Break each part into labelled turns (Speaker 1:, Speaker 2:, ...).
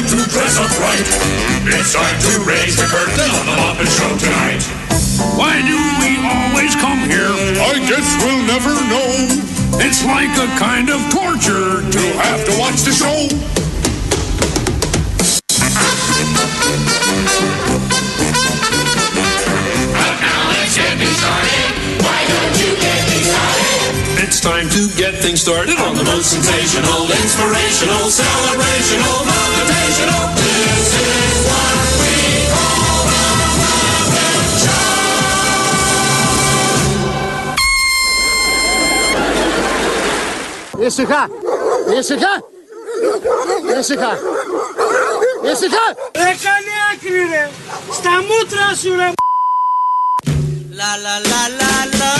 Speaker 1: to dress up right. It's time to raise the curtain on the Muppet Show tonight.
Speaker 2: Why do we always come here?
Speaker 1: I guess we'll never know.
Speaker 2: It's like a kind of torture
Speaker 1: to have to watch the show. But now let's get me started. Why don't you get me started?
Speaker 2: It's time to get things started
Speaker 1: On the most sensational, inspirational, celebrational, motivational. This is what we call the Muppet Show.
Speaker 3: Ήσυχα! Ήσυχα! Ήσυχα! Ήσυχα!
Speaker 4: Έκανε άκρη ρε! Στα μούτρα σου ρε! Λα λα λα λα λα.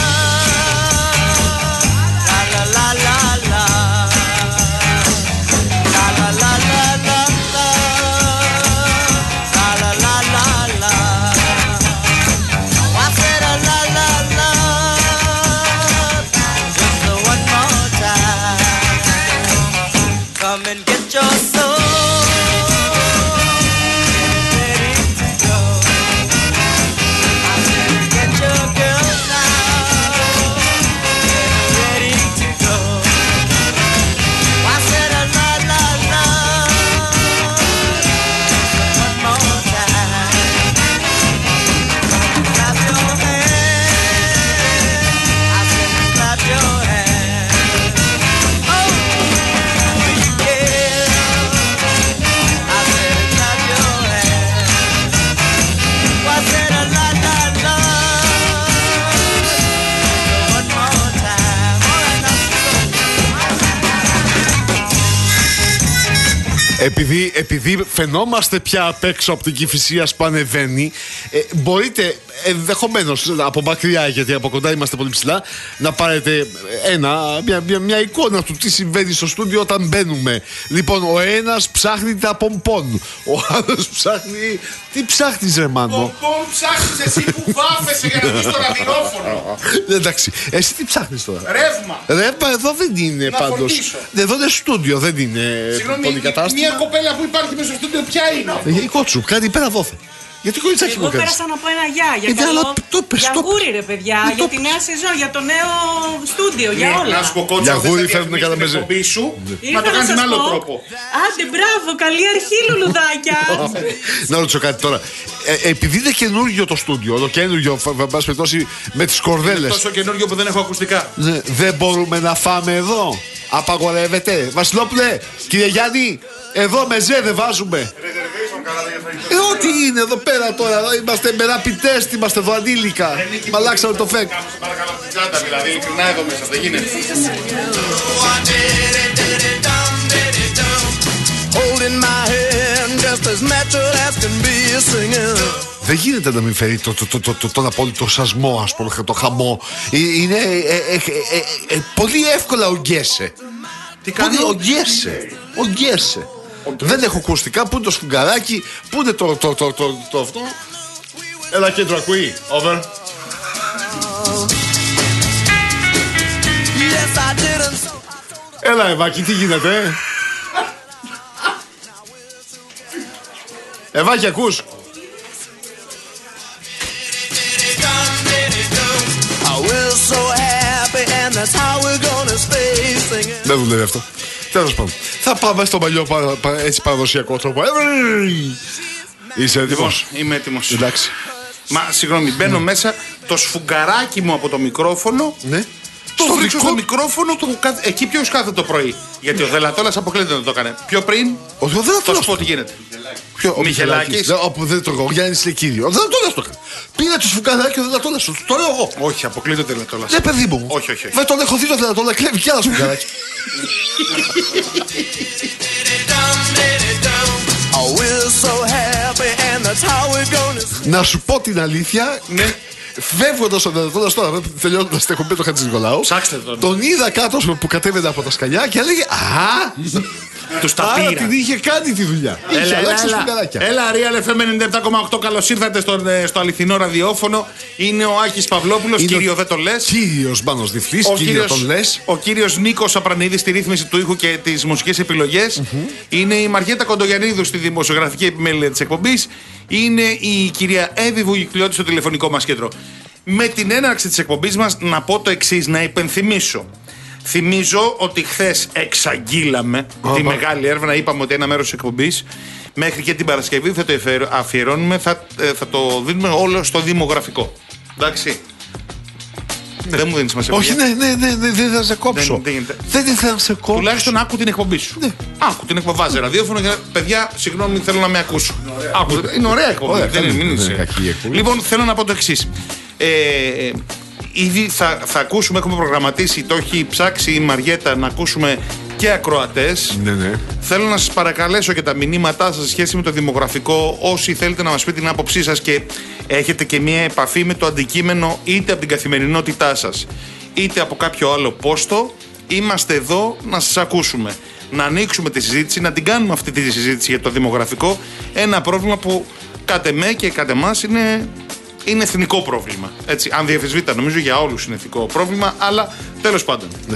Speaker 4: Λα λα λα λα λα. Λα λα λα λα λα. Λα λα λα λα λα. I said a la la la. Just one more time. Come and get your soul.
Speaker 5: Επειδή φαινόμαστε πια απ' έξω από την Κηφισίας που ανεβαίνει, μπορείτε ενδεχομένως από μακριά, γιατί από κοντά είμαστε πολύ ψηλά, να πάρετε μια εικόνα του τι συμβαίνει στο στούντιο όταν μπαίνουμε. Λοιπόν, ο ένας ψάχνει τα πομπόν, ο άλλος ψάχνει. Τι ψάχνεις ρε Μάνο?
Speaker 6: Πομπόν ψάχνεις εσύ που βάφεσαι για να δεις το ραδιόφωνο.
Speaker 5: Εντάξει, εσύ τι ψάχνεις τώρα?
Speaker 6: Ρεύμα
Speaker 5: εδώ δεν είναι πάντως. Εδώ είναι στούντιο, δεν είναι πολυκατάστημα.
Speaker 6: Μια κοπέλα που υπάρχει μέσα στο στούντιο ποια είναι?
Speaker 5: Η Κότσου, κάτι πέρα δόθε. Γιατί κολλητσάκι μου
Speaker 4: κάνεις?
Speaker 5: κάνεις?
Speaker 4: Εγώ πέρασα να πω ένα για γούρι ρε παιδιά, για τη νέα σεζόν, για το νέο στούντιο, για όλα.
Speaker 6: Να σου πω Κότσου,
Speaker 5: για γούρι φέρνουν κατά μεζέ.
Speaker 6: Να το κάνεις με άλλο τρόπο.
Speaker 4: Άντε μπράβο, καλή αρχή λουλουδάκια.
Speaker 5: Να ρωτήσω κάτι τώρα. Επειδή είναι καινούργιο το στούντιο, το καινούργιο, πας περιπτώσει, με τις κορδέλες.
Speaker 6: Τόσο καινούργιο που δεν έχω ακουστικά.
Speaker 5: Δεν μπορούμε να φάμε εδώ? Απαγορεύεται? Βασιλόπουλε, κύριε Γιάννη, εδώ μεζέ δεν βάζουμε. Ό,τι είναι εδώ πέρα τώρα, εδώ είμαστε μεραπητές, είμαστε εδώ ανήλικα. Μ' αλλάξαμε το φεκ.
Speaker 6: Παρακαλώ την τσάντα, δηλαδή, ειλικρινά εδώ μέσα, δεν γίνεται.
Speaker 5: Δεν γίνεται να μην φέρει τον απόλυτο σασμό, ας πούμε, το χαμό. Είναι πολύ εύκολα ογκέσαι.
Speaker 6: Τι κάνει?
Speaker 5: Ογκέσαι. Δεν έχω ακουστικά. Πού είναι το σφουγγαράκι? Πού είναι το αυτό? Έλα κέντρο, ακούει. Over. Έλα Ευάκη, τι γίνεται? Ευάκη, ακούς? Δεν δουλεύει αυτό. Τέλος πάντων, θα πάμε στο παλιό έτσι παραδοσιακό τρόπο. Είσαι έτοιμος?
Speaker 6: Είμαι έτοιμος.
Speaker 5: Εντάξει.
Speaker 6: Μα συγγνώμη, μπαίνω μέσα, το σφουγγαράκι μου από το μικρόφωνο.
Speaker 5: Ναι.
Speaker 6: Το ρίξω στο μικρόφωνο, εκεί ποιος κάθε το πρωί. Γιατί ο Δελατόλας αποκλείται να το έκανε. Πιο πριν, θα σου πω τι γίνεται.
Speaker 5: Ο Μιχελάκης. Όπου δεν το έχω, Γιάννης είναι κύριο. Ο Δελατόλας το έκανε. Πήρε το σφουγγαράκι ο Δελατόλας, το λέω εγώ.
Speaker 6: Όχι, αποκλείται ο Δελατόλας.
Speaker 5: Ναι, παιδί μου.
Speaker 6: Όχι.
Speaker 5: Δεν τον έχω δει το Δελατόλα, κλέβει κι άλλα σφουγγαράκι. Να σου πω την αλήθεια.
Speaker 6: Ναι.
Speaker 5: Φεύγοντας ο Δελατόλας τώρα, τελειώνοντας την εκπομπή του Χατζηνικολάου,
Speaker 6: ψάξτε τον.
Speaker 5: Τον είδα κάτω που κατέβαινε από τα σκαλιά και έλεγε «Α,
Speaker 6: Τους τα
Speaker 5: Άρα
Speaker 6: πήρα.
Speaker 5: την είχε κάνει τη δουλειά. Είχε αλλάξει σπουδαράκια.
Speaker 6: Έλα, Real FM 97,8. Καλώς ήρθατε στο αληθινό ραδιόφωνο. Είναι ο Άκης Παυλόπουλος, κύριο δεν το λες.
Speaker 5: Κύριος Μάνος Διφλής, κύριο τον λες.
Speaker 6: Ο κύριος Νίκος Απρανίδης στη ρύθμιση του ήχου και τις μουσικές επιλογές. Είναι η Μαριέτα Κοντογιαννίδου στη δημοσιογραφική επιμέλεια της εκπομπής. Είναι η κυρία Εύη Βουγικλιώτη στο τηλεφωνικό μας κέντρο. Με την έναρξη της εκπομπής μας να πω το εξής, να υπενθυμίσω. Θυμίζω ότι χθες εξαγγείλαμε τη μεγάλη έρευνα. Είπαμε ότι ένα μέρος της εκπομπής μέχρι και την Παρασκευή θα το αφιερώνουμε, θα το δίνουμε όλο στο δημογραφικό. Εντάξει. Δεν μου δίνει σημασία.
Speaker 5: Όχι, ναι, δεν θα σε κόψω. Δεν ήθελα να σε κόψω.
Speaker 6: Τουλάχιστον άκου την εκπομπή σου.
Speaker 5: Ναι.
Speaker 6: Άκου την εκπομπή. Βάζε ραδιόφωνο για παιδιά, συγγνώμη, θέλω να με ακούσω. Είναι ωραία εκπομπή. Δεν είναι
Speaker 5: κακή εκπομπή.
Speaker 6: Λοιπόν, θέλω να πω το εξής. Ήδη θα ακούσουμε, έχουμε προγραμματίσει, το έχει ψάξει η Μαριέτα να ακούσουμε και ακροατές.
Speaker 5: Ναι.
Speaker 6: Θέλω να σας παρακαλέσω και τα μηνύματά σας σε σχέση με το δημογραφικό. Όσοι θέλετε να μας πείτε την άποψή σας και έχετε και μια επαφή με το αντικείμενο, είτε από την καθημερινότητά σας είτε από κάποιο άλλο πόστο, είμαστε εδώ να σας ακούσουμε. Να ανοίξουμε τη συζήτηση, να την κάνουμε αυτή τη συζήτηση για το δημογραφικό. Ένα πρόβλημα που κατ' εμέ και κατ' εμάς είναι εθνικό πρόβλημα. Έτσι, αν διαφυσβήτητα, νομίζω για όλους είναι εθνικό πρόβλημα, αλλά τέλος πάντων.
Speaker 5: Ναι.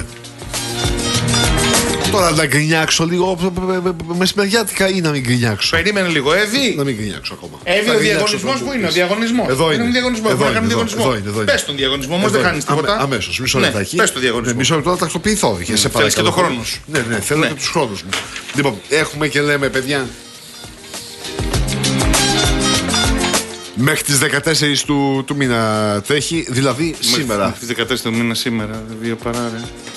Speaker 5: Τώρα να γκρινιάξω λίγο μεσημεριάτικα ή να μην γκρινιάξω.
Speaker 6: Περίμενε λίγο, Εύη.
Speaker 5: Να μην γκρινιάξω ακόμα.
Speaker 6: Εύη, ο διαγωνισμός που είναι, ο διαγωνισμός.
Speaker 5: Εδώ είναι.
Speaker 6: Εδώ είναι. Πες τον διαγωνισμό, όμως δεν χάνεις τίποτα.
Speaker 5: Αμέσως, μισό λεπτάκι.
Speaker 6: Πες τον διαγωνισμό.
Speaker 5: Μισό λεπτό να τακτοποιηθώ.
Speaker 6: Θέλεις και το χρόνο σου.
Speaker 5: Ναι, θέλω και τους χρόνους μου. Λοιπόν, έχουμε και λέμε, παιδιά. Μέχρι τις 14 του μήνα τρέχει, δηλαδή σήμερα.
Speaker 6: Μέχρι τις 14 του μήνα σήμερα, 2 παρά.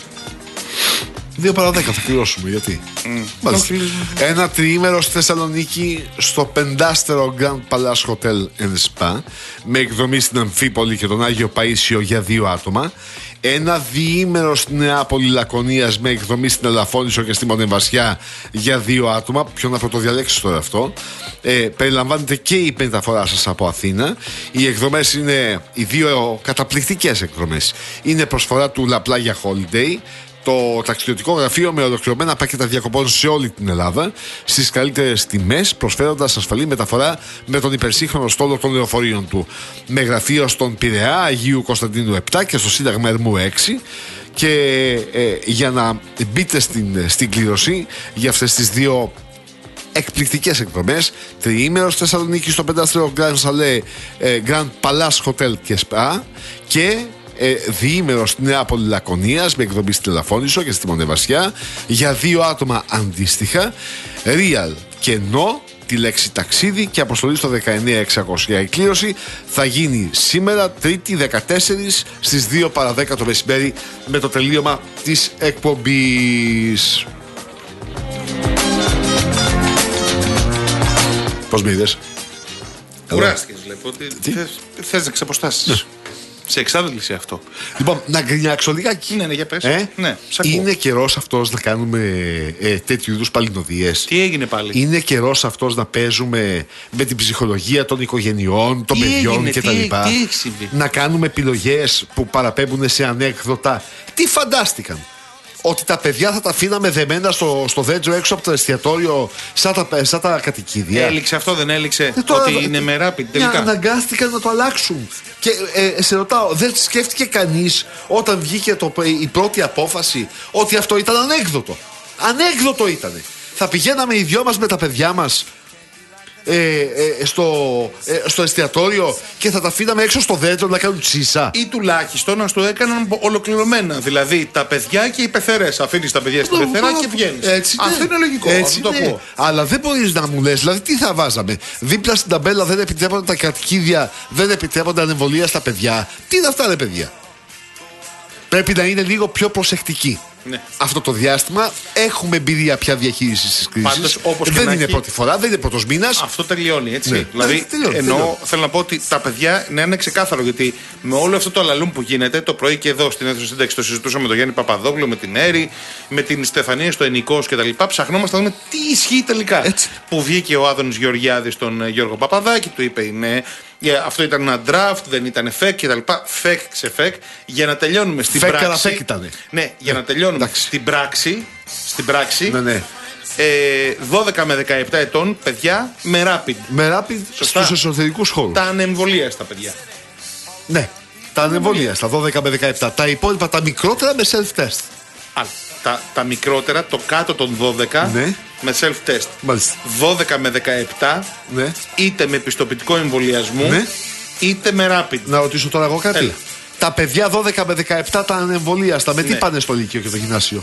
Speaker 5: 2 παρά 10 θα κληρώσουμε, γιατί. Ένα τριήμερο στη Θεσσαλονίκη στο 5άστερο Grand Palace Hotel and Spa με εκδρομή στην Αμφίπολη και τον Άγιο Παΐσιο για 2 άτομα. Ένα διήμερο στη Νεάπολη Λακωνίας με εκδρομή στην Ελαφώνησο και στη Μονεμβασιά για 2 άτομα. Ποιο να πρωτοδιαλέξεις τώρα αυτό. Περιλαμβάνεται και η μεταφορά σας από Αθήνα. Οι εκδρομές είναι οι 2 καταπληκτικές εκδρομές. Είναι προσφορά του La Playa Holiday, το ταξιδιωτικό γραφείο με ολοκληρωμένα πακέτα διακοπών σε όλη την Ελλάδα, στις καλύτερες τιμές, προσφέροντας ασφαλή μεταφορά με τον υπερσύγχρονο στόλο των λεωφορείων του. Με γραφείο στον Πειραιά, Αγίου Κωνσταντίνου 7 και στο Σύνταγμα Ερμού 6. Και για να μπείτε στην κλήρωση για αυτές τις 2 εκπληκτικές εκδρομές, τριήμερο στη Θεσσαλονίκη στο 5άστερο Grand Palace Hotel και Spa και διήμερο στη Νεάπολη Λακωνίας με εκδρομή στη Τελαφώνησο και στη Μονεβασιά για 2 άτομα αντίστοιχα. Real και No, τη λέξη ταξίδι και αποστολή στο 19600. Η κλήρωση θα γίνει σήμερα, Τρίτη 14 στις 2 παρά 10 το μεσημέρι με το τελείωμα της εκπομπής. Πώς με είδες?
Speaker 6: Κουράστηκες, βλέπω. Θες να ξεποστάσεις. Σε εξάδελφε αυτό.
Speaker 5: Λοιπόν, να γκρινιάξω λιγάκι.
Speaker 6: Ναι, για πες. Ναι,
Speaker 5: είναι καιρός αυτός να κάνουμε τέτοιου είδους παλινοδίες.
Speaker 6: Τι έγινε πάλι?
Speaker 5: Είναι καιρός αυτός να παίζουμε με την ψυχολογία των οικογενειών, των παιδιών κτλ. Να κάνουμε επιλογές που παραπέμπουν σε ανέκδοτα. Τι φαντάστηκαν? Ότι τα παιδιά θα τα αφήναμε δεμένα στο δέντρο έξω από το εστιατόριο σαν τα κατοικίδια.
Speaker 6: Έληξε αυτό, δεν έληξε? Ότι είναι με ράπιντ τελικά.
Speaker 5: Αναγκάστηκαν να το αλλάξουν. Και σε ρωτάω, δεν σκέφτηκε κανείς όταν βγήκε η πρώτη απόφαση ότι αυτό ήταν ανέκδοτο? Ανέκδοτο ήτανε. Θα πηγαίναμε οι δυο μας με τα παιδιά μας στο εστιατόριο και θα τα αφήναμε έξω στο δέντρο να κάνουν τσίσα.
Speaker 6: Ή τουλάχιστον να το έκαναν ολοκληρωμένα. Δηλαδή τα παιδιά και οι πεθερές. Αφήνεις τα παιδιά στην πεθερά και βγαίνεις. Αυτό είναι λογικό.
Speaker 5: Έτσι το πω. Αλλά δεν μπορείς να μου λες, δηλαδή τι θα βάζαμε? Δίπλα στην ταμπέλα δεν επιτρέπονται τα κατοικίδια, δεν επιτρέπονται ανεμβολία στα παιδιά. Τι είναι αυτά, ρε παιδιά? Πρέπει να είναι λίγο πιο προσεκτικοί. Ναι. Αυτό το διάστημα έχουμε εμπειρία πια διαχείριση τη κρίση. Δεν είναι πρώτη φορά, δεν είναι πρώτος μήνας.
Speaker 6: Αυτό τελειώνει, έτσι. Ναι. Δηλαδή, ενώ θέλω να πω ότι τα παιδιά να είναι ξεκάθαρο, γιατί με όλο αυτό το αλαλούμ που γίνεται, το πρωί και εδώ στην αίθουσα σύνταξη το συζητούσαμε με τον Γιάννη Παπαδόπουλο, με την Έρη, με την Στεφανία στο Ενικός κτλ. Ψαχνόμαστε να δούμε τι ισχύει τελικά. Έτσι. Που βγήκε ο Άδωνης Γεωργιάδης στον Γιώργο Παπαδάκη, του είπε ναι. Αυτό ήταν ένα draft, δεν ήταν φεκ κτλ. Φεκ ξεφεκ. Για να τελειώνουμε στην πράξη.
Speaker 5: Ήτανε.
Speaker 6: Ναι, για να τελειώνουμε στην πράξη.
Speaker 5: Ναι.
Speaker 6: 12 με 17 ετών παιδιά με rapid.
Speaker 5: Με rapid στους εσωτερικούς χώρους.
Speaker 6: Τα ανεμβολίαστα παιδιά.
Speaker 5: Ναι, τα ανεμβολίαστα 12 με 17. Τα υπόλοιπα τα μικρότερα με self-test.
Speaker 6: Τα μικρότερα, το κάτω των 12
Speaker 5: Ναι.
Speaker 6: με self-test.
Speaker 5: Μάλιστα.
Speaker 6: 12 με 17
Speaker 5: Ναι.
Speaker 6: είτε με πιστοποιητικό εμβολιασμού
Speaker 5: Ναι.
Speaker 6: είτε με rapid.
Speaker 5: Να ρωτήσω τώρα εγώ κάτι.
Speaker 6: Έλα.
Speaker 5: Τα παιδιά 12 με 17 τα ανεμβολίαστα, με τι
Speaker 6: Ναι.
Speaker 5: πάνε στο Λύκειο και το γυμνάσιο?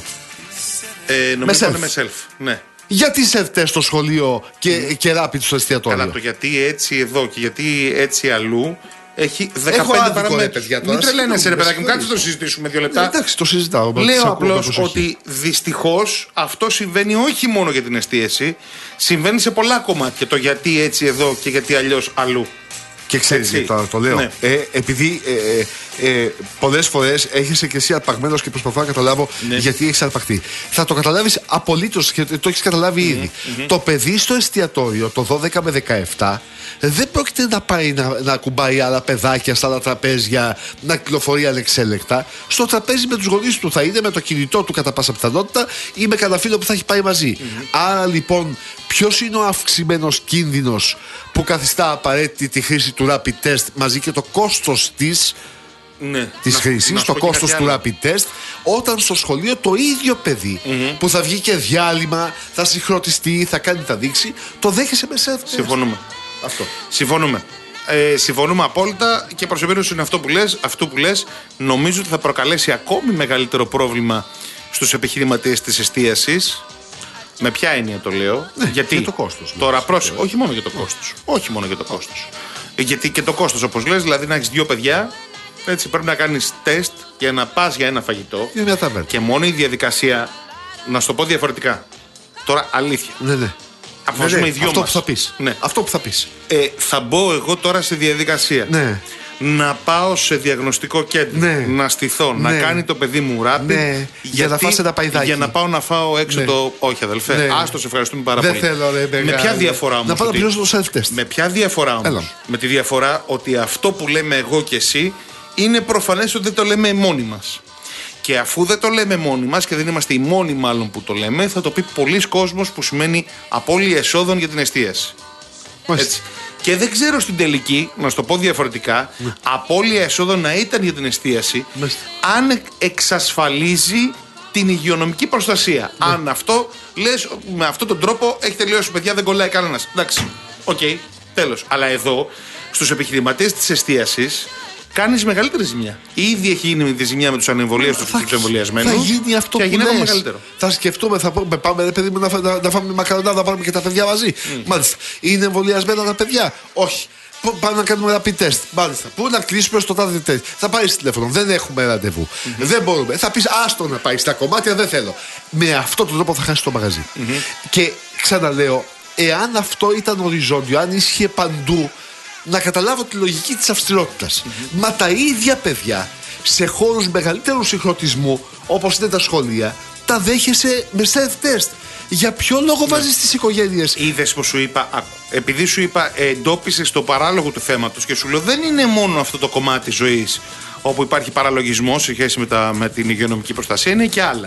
Speaker 6: Νομίζω
Speaker 5: self.
Speaker 6: είναι με self. Ναι.
Speaker 5: Γιατί self-test στο σχολείο και rapid στο εστιατόριο?
Speaker 6: Καλά, το γιατί έτσι εδώ και γιατί έτσι αλλού έχει 15
Speaker 5: Έχω άδικο, ρε
Speaker 6: παραμέτρους.
Speaker 5: παιδιά, τώρα.
Speaker 6: Μην τρελαίνεσαι, ρε παιδάκι μου,
Speaker 5: Συγγνώμη.
Speaker 6: κάτσε το συζητήσουμε 2 λεπτά.
Speaker 5: Εντάξει, το συζητάω.
Speaker 6: Λέω απλώς ότι δυστυχώς αυτό συμβαίνει όχι μόνο για την εστίαση, συμβαίνει σε πολλά κομμάτια. Το γιατί έτσι εδώ και γιατί αλλιώς αλλού.
Speaker 5: Και ξέρεις
Speaker 6: Έτσι.
Speaker 5: γιατί το λέω.
Speaker 6: Ναι.
Speaker 5: Επειδή πολλές φορές έχεις και εσύ αρπαγμένος και προσπαθώ να καταλάβω
Speaker 6: Ναι.
Speaker 5: γιατί έχεις αρπαχτεί. Θα το καταλάβεις απολύτως και το έχεις καταλάβει ήδη. Το παιδί στο εστιατόριο το 12 με 17 δεν πρόκειται να πάει να ακουμπάει άλλα παιδάκια στα άλλα τραπέζια, να κυκλοφορεί ανεξέλεκτα. Στο τραπέζι με τους γονείς του θα είναι, με το κινητό του κατά πάσα πιθανότητα ή με κανένα φίλο που θα έχει πάει μαζί. Άρα λοιπόν, ποιος είναι ο αυξημένος κίνδυνος που καθιστά απαραίτητη τη χρήση του rapid test μαζί και το κόστος της
Speaker 6: Ναι.
Speaker 5: χρήσης,
Speaker 6: να σου
Speaker 5: το
Speaker 6: πω και
Speaker 5: κόστος
Speaker 6: κάτι
Speaker 5: του
Speaker 6: άλλο.
Speaker 5: rapid test, όταν στο σχολείο το ίδιο παιδί που θα βγει και διάλειμμα, θα συγχρονιστεί, θα κάνει τα δείξη, το δέχεσαι με self-test.
Speaker 6: Συμφωνούμε.
Speaker 5: Αυτό.
Speaker 6: Συμφωνούμε απόλυτα και προσωπικώς είναι αυτό που λες, νομίζω ότι θα προκαλέσει ακόμη μεγαλύτερο πρόβλημα στους επιχειρηματίες της εστίασης. Με ποια έννοια το λέω? Γιατί
Speaker 5: για το κόστος,
Speaker 6: τώρα πρόσεχε, όχι μόνο για το κόστος. Όχι μόνο για το κόστος. Γιατί και το κόστος, όπως λες, δηλαδή να έχεις 2 παιδιά, έτσι πρέπει να κάνεις τεστ για να πας για ένα φαγητό.
Speaker 5: Για μια ταβέρνα.
Speaker 6: Και μόνο η διαδικασία, να σου το πω διαφορετικά. Τώρα αλήθεια.
Speaker 5: Ναι.
Speaker 6: Αποφασίζουμε οι δυο
Speaker 5: αυτό
Speaker 6: μας.
Speaker 5: που θα πεις.
Speaker 6: Ναι.
Speaker 5: Αυτό που θα πεις.
Speaker 6: Θα μπω εγώ τώρα στη διαδικασία.
Speaker 5: Ναι.
Speaker 6: Να πάω σε διαγνωστικό κέντρο.
Speaker 5: Ναι.
Speaker 6: Να στηθώ. Να
Speaker 5: Ναι.
Speaker 6: κάνει το παιδί μου rapid.
Speaker 5: Ναι. Για να φας ένα παϊδάκι.
Speaker 6: Για να πάω να φάω έξω
Speaker 5: Ναι.
Speaker 6: το. Όχι, αδελφέ.
Speaker 5: Ναι.
Speaker 6: Άστο, σε ευχαριστούμε πάρα
Speaker 5: Δεν
Speaker 6: πολύ.
Speaker 5: θέλω, ρε,
Speaker 6: Με
Speaker 5: μεγάλε.
Speaker 6: ποια διαφορά όμως?
Speaker 5: Να πάω να
Speaker 6: ότι-
Speaker 5: πληρώσω το self-test.
Speaker 6: Με ποια διαφορά όμως?
Speaker 5: Έλα.
Speaker 6: Με τη διαφορά ότι αυτό που λέμε εγώ και εσύ είναι προφανές ότι δεν το λέμε μόνοι μας. Και αφού δεν το λέμε μόνοι μας και δεν είμαστε οι μόνοι μάλλον που το λέμε, θα το πει πολλοί κόσμος, που σημαίνει απώλεια εσόδων για την εστίαση.
Speaker 5: Μάλιστα.
Speaker 6: Έτσι. Και δεν ξέρω στην τελική, να σου το πω διαφορετικά, απώλεια εσόδων να ήταν για την εστίαση,
Speaker 5: Μάλιστα.
Speaker 6: αν εξασφαλίζει την υγειονομική προστασία. Αν αυτό λες, με αυτόν τον τρόπο έχει τελειώσει, παιδιά, δεν κολλάει κανένας. Εντάξει, οκ, τέλος. Αλλά εδώ, στους επιχειρηματίες της εστίασης, κάνεις μεγαλύτερη ζημιά. Ήδη έχει γίνει τη ζημιά με τους ανεμβολίαστους και τους εμβολιασμένους.
Speaker 5: Θα γίνει αυτό
Speaker 6: και
Speaker 5: που
Speaker 6: θα γίνει ακόμα
Speaker 5: λες.
Speaker 6: μεγαλύτερο.
Speaker 5: Θα σκεφτούμε, θα πούμε, πάμε ρε παιδί μου να φάμε μακαρονάδα, να βάλουμε και τα παιδιά μαζί. Μάλιστα. Είναι εμβολιασμένα τα παιδιά? Όχι. Πάμε να κάνουμε rapid test. Μάλιστα. Πού να κλείσουμε στο τάδε τεστ? Θα πάρει τηλέφωνο. Δεν έχουμε ραντεβού. Δεν μπορούμε. Θα πει άστο να πάει στα κομμάτια, δεν θέλω. Με αυτόν τον τρόπο θα χάσει το μαγαζί. Και ξαναλέω, εάν αυτό ήταν οριζόντιο, αν ίσχυε παντού, να καταλάβω τη λογική της αυστηρότητας. Μα τα ίδια παιδιά σε χώρους μεγαλύτερου συγχρονισμού, όπως είναι τα σχολεία, τα δέχεσαι με self-test. Για ποιο λόγο βάζεις τις οικογένειες?
Speaker 6: Είδες που σου είπα, επειδή σου είπα, εντόπισες το παράλογο του θέματος και σου λέω δεν είναι μόνο αυτό το κομμάτι της ζωής όπου υπάρχει παραλογισμός σε σχέση με την υγειονομική προστασία, είναι και άλλα.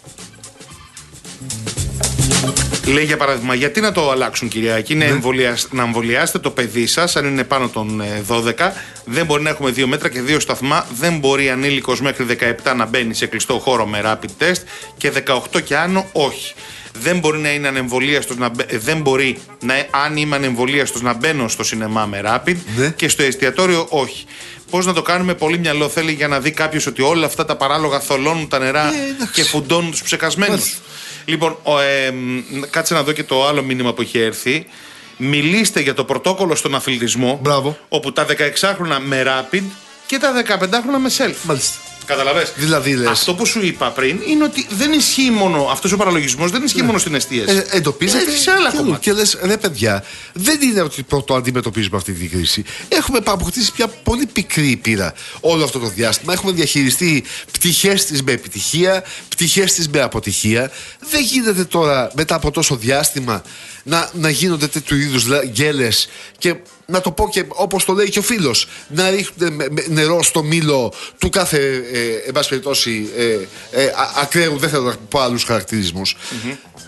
Speaker 6: Λέει για παράδειγμα, γιατί να το αλλάξουν, Κυριάκη? Να εμβολιάσετε το παιδί σας, αν είναι πάνω των 12. Δεν μπορεί να έχουμε 2 μέτρα και 2 σταθμά. Δεν μπορεί ανήλικος μέχρι 17 να μπαίνει σε κλειστό χώρο με rapid test και 18 και άνω όχι. Δεν μπορεί να είναι ανεμβολίαστος δεν μπορεί αν είμαι ανεμβολίαστος να μπαίνω στο σινεμά με rapid και στο εστιατόριο όχι. Πώς να το κάνουμε? Πολύ μυαλό θέλει για να δει κάποιος ότι όλα αυτά τα παράλογα θολώνουν τα νερά και φουντώνουν τους ψεκασμένους. Λοιπόν, κάτσε να δω και το άλλο μήνυμα που έχει έρθει. Μιλήστε για το πρωτόκολλο στον αθλητισμό.
Speaker 5: Μπράβο.
Speaker 6: Όπου τα 16χρονα με rapid και τα 15χρονα με self.
Speaker 5: Μάλιστα.
Speaker 6: Καταλαβες?
Speaker 5: Δηλαδή, λες.
Speaker 6: Αυτό που σου είπα πριν είναι ότι δεν ισχύει μόνο αυτός ο παραλογισμός, δεν ισχύει μόνο στην εστίαση.
Speaker 5: Εντοπίζεται
Speaker 6: Έχει σε άλλα κομμάτια.
Speaker 5: και λες, ρε παιδιά, δεν είναι ότι πρώτο αντιμετωπίζουμε αυτή την κρίση. Έχουμε αποκτήσει πια πολύ πικρή πείρα όλο αυτό το διάστημα. Έχουμε διαχειριστεί πτυχές της με επιτυχία, πτυχές της με αποτυχία. Δεν γίνεται τώρα μετά από τόσο διάστημα να γίνονται τέτοιου είδους γκέλες και να το πω και όπως το λέει και ο φίλος, να ρίχνουν νερό στο μήλο του κάθε εν πάση περιπτώσει ακραίου, δεν θέλω να πω άλλους χαρακτηρισμούς.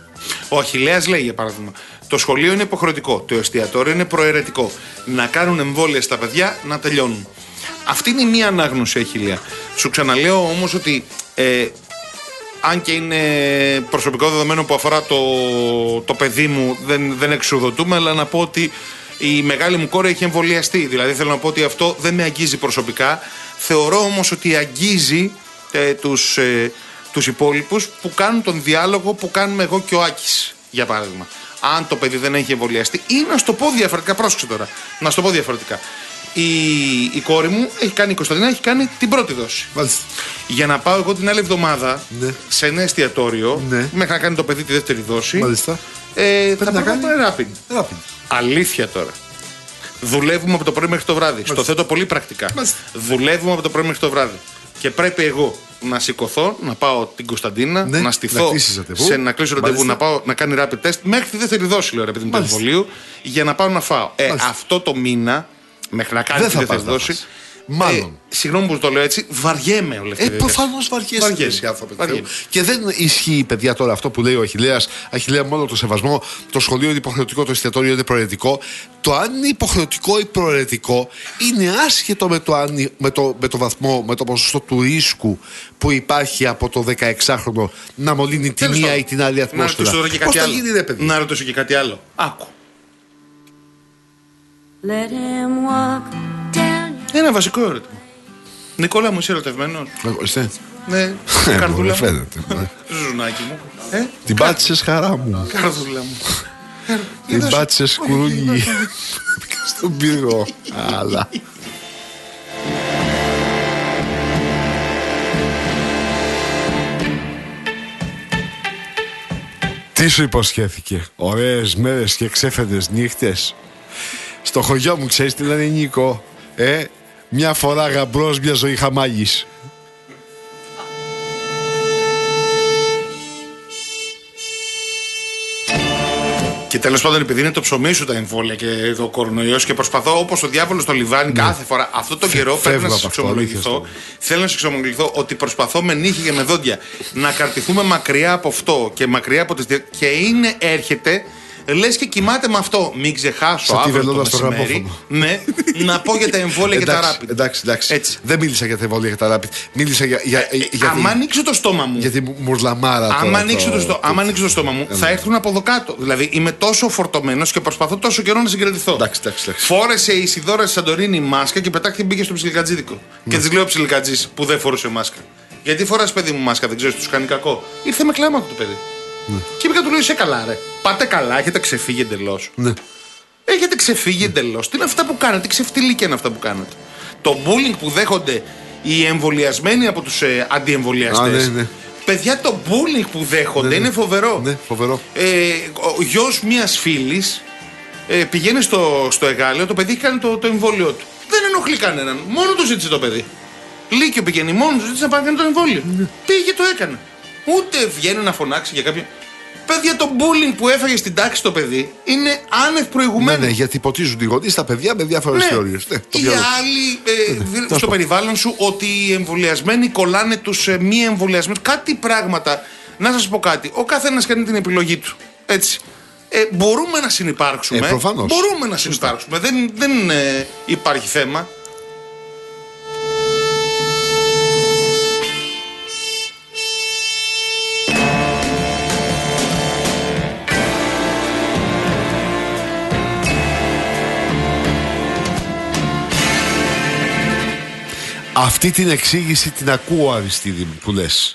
Speaker 6: Ο Αχιλλέας λέει, για παράδειγμα, το σχολείο είναι υποχρεωτικό, το εστιατόριο είναι προαιρετικό. Να κάνουν εμβόλια στα παιδιά, να τελειώνουν. Αυτή είναι η μία ανάγνωση, Αχιλλέα. Σου ξαναλέω όμως ότι αν και είναι προσωπικό δεδομένο που αφορά το παιδί μου, δεν εξουδοτούμε, αλλά να πω ότι η μεγάλη μου κόρη έχει εμβολιαστεί. Δηλαδή θέλω να πω ότι αυτό δεν με αγγίζει προσωπικά. Θεωρώ όμως ότι αγγίζει τους υπόλοιπους που κάνουν τον διάλογο που κάνουμε εγώ και ο Άκης, για παράδειγμα. Αν το παιδί δεν έχει εμβολιαστεί, ή να σου το πω διαφορετικά, πρόσεξε τώρα, να σου το πω διαφορετικά. Η κόρη μου έχει κάνει, η Κωνσταντίνα έχει κάνει την πρώτη δόση.
Speaker 5: Μάλιστα.
Speaker 6: Για να πάω εγώ την άλλη εβδομάδα σε ένα εστιατόριο,
Speaker 5: Ναι.
Speaker 6: μέχρι να κάνει το παιδί τη δεύτερη δόση,
Speaker 5: Μάλιστα.
Speaker 6: θα
Speaker 5: να
Speaker 6: κάνω
Speaker 5: κάνει
Speaker 6: rapid. Αλήθεια τώρα. Δουλεύουμε από το πρωί μέχρι το βράδυ. Στο θέτω πολύ πρακτικά.
Speaker 5: Μάλιστα.
Speaker 6: Δουλεύουμε από το πρωί μέχρι το βράδυ. Και πρέπει εγώ να σηκωθώ, να πάω την Κωνσταντίνα,
Speaker 5: Ναι,
Speaker 6: να στηθώ να κλείσω ραντεβού, να πάω να κάνει rapid test μέχρι τη δεύτερη δόση, λέω ρε παιδί μου, του εμβολίου, για να πάω να φάω. Αυτό το μήνα, μέχρι να κάνει τη δεύτερη δόση.
Speaker 5: Μάλλον.
Speaker 6: Συγγνώμη που το λέω έτσι, βαριέμαι όλη αυτή.
Speaker 5: Προφανώς βαριέσαι. Και δεν ισχύει, παιδιά, τώρα αυτό που λέει ο Αχιλλέας. Αχιλλέα, μόνο το σεβασμό. Το σχολείο είναι υποχρεωτικό, το εστιατόριο είναι προαιρετικό. Το αν είναι υποχρεωτικό ή προαιρετικό είναι άσχετο με το βαθμό, με το ποσοστό του ρίσκου που υπάρχει από το 16χρονο να μολύνει τη μία ή την άλλη ατμόσφαιρα. Πώς θα γίνει, ρε παιδί?
Speaker 6: Να ρωτήσω και κάτι άλλο. Άκου.
Speaker 7: Let him walk down.
Speaker 6: Ένα βασικό ερώτημα. Νικόλα μου, είσαι ερωτευμένος?
Speaker 5: Είστε?
Speaker 6: Ναι, καρδούλα μου.
Speaker 5: Φαίνεται.
Speaker 6: Ζουνάκι μου.
Speaker 5: Την πάτησες, χαρά μου.
Speaker 6: Καρδούλα μου.
Speaker 5: Την πάτησες, κουρούλι. Στον πύργο. Αλλά. Τι σου υποσχέθηκε? Ωραίες μέρες και ξέφαινες νύχτες. Στο χωριό μου ξέρεις τι λένε, Νίκο? Μια φορά γαμπρός, μια ζωή χαμάγης.
Speaker 6: Και τέλος πάντων, επειδή είναι το ψωμί σου τα εμβόλια και ο κορονοϊός, και προσπαθώ όπως ο διάβολος στο λιβάνι κάθε φορά, αυτό τον καιρό πρέπει να σας εξομολογηθώ. Θέλω να σας εξομολογηθώ ότι προσπαθώ με νύχια και με δόντια να κρατηθούμε μακριά από αυτό και μακριά από τις. Και έρχεται. Λες και κοιμάται με αυτό. Μην ξεχάσω αύριο το μεσημέρι. Ναι, να πω για τα εμβόλια και τα rapid.
Speaker 5: Εντάξει. Έτσι. Δεν μίλησα για τα εμβόλια και τα rapid. Μίλησα για.
Speaker 6: Άμα ανοίξω το στόμα μου.
Speaker 5: Για τη μουρλαμάρα.
Speaker 6: Άμα ανοίξω το στόμα μου, θα έρθουν από εδώ κάτω. Δηλαδή είμαι τόσο φορτωμένος και προσπαθώ τόσο καιρό να συγκρατηθώ.
Speaker 5: Εντάξει.
Speaker 6: Φόρεσε η Ισιδώρα στη Σαντορίνη μάσκα και πετάχτηκε μπήκε στο ψιλικατζίδικο. Και της λέω ψιλικατζής που δεν φορούσε μάσκα. Γιατί φοράς, παιδί μου, μάσκα, δεν ξέρεις, τους κάνει κακό. Ήρθε με κλάμα το παιδί. Και πήγα του λέω: είσαι καλά, ρε. Πάτε καλά, έχετε ξεφύγει εντελώς.
Speaker 5: Ναι.
Speaker 6: Έχετε ξεφύγει εντελώς. Τι είναι αυτά που κάνετε, τι ξεφτιλίκια είναι αυτά που κάνετε. Το bullying που δέχονται οι εμβολιασμένοι από τους αντιεμβολιαστές.
Speaker 5: Ναι.
Speaker 6: Παιδιά, το bullying που δέχονται είναι φοβερό.
Speaker 5: Ναι, φοβερό.
Speaker 6: Ο γιος μιας φίλης πηγαίνει στο Εγάλεο, το παιδί έχει κάνει το εμβόλιο του. Δεν ενοχλεί κανέναν. Μόνο του ζήτησε το παιδί. Λύκειο πηγαίνει, μόνο του ζήτησε να πάει να κάνει το εμβόλιο. Πήγε, το έκανε. Ούτε βγαίνει να φωνάξει για κάποιον. Παιδιά, το bullying που έφαγε στην τάξη το παιδί είναι άνευ προηγουμένου.
Speaker 5: Ναι, γιατί ποτίζουν οι γονείς τα παιδιά με διάφορες θεωρίες.
Speaker 6: Οι άλλοι στο περιβάλλον σου ότι οι εμβολιασμένοι κολλάνε τους μη εμβολιασμένους. Κάτι πράγματα. Να σας πω κάτι. Ο καθένας κάνει την επιλογή του. Έτσι. Μπορούμε να συνυπάρξουμε.
Speaker 5: Προφανώς.
Speaker 6: Μπορούμε να συνυπάρξουμε. Δεν υπάρχει θέμα.
Speaker 5: Αυτή την εξήγηση την ακούω, Αριστίδη μου, που λες.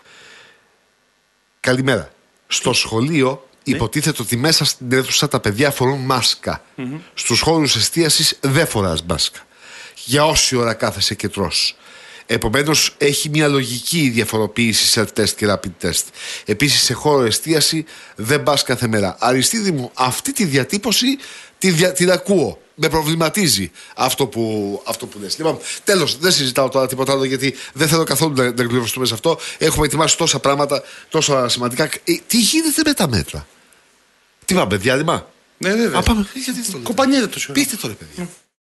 Speaker 5: Καλημέρα. Στο σχολείο υποτίθεται ότι μέσα στην αίθουσα τα παιδιά φορούν μάσκα. Στους χώρους εστίασης δεν φοράς μάσκα. Για όση ώρα κάθεσαι και τρως. Επομένως έχει μια λογική διαφοροποίηση self-test και rapid test. Επίσης σε χώρο εστίαση δεν πας κάθε μέρα. Αριστίδη μου, αυτή τη διατύπωση την ακούω. Με προβληματίζει αυτό που λες. Λοιπόν, τέλος, δεν συζητάω τώρα τίποτα άλλο, γιατί δεν θέλω καθόλου να εγκλωβιστούμε σε αυτό. Έχουμε ετοιμάσει τόσα πράγματα, τόσα σημαντικά. Τι γίνεται με τα μέτρα? Τι πάμε, διάλειμμα?
Speaker 6: Ναι, βέβαια.
Speaker 5: Πάμε.
Speaker 6: Κοπανιέται το σιωπή.
Speaker 5: Πείτε τώρα, παιδιά.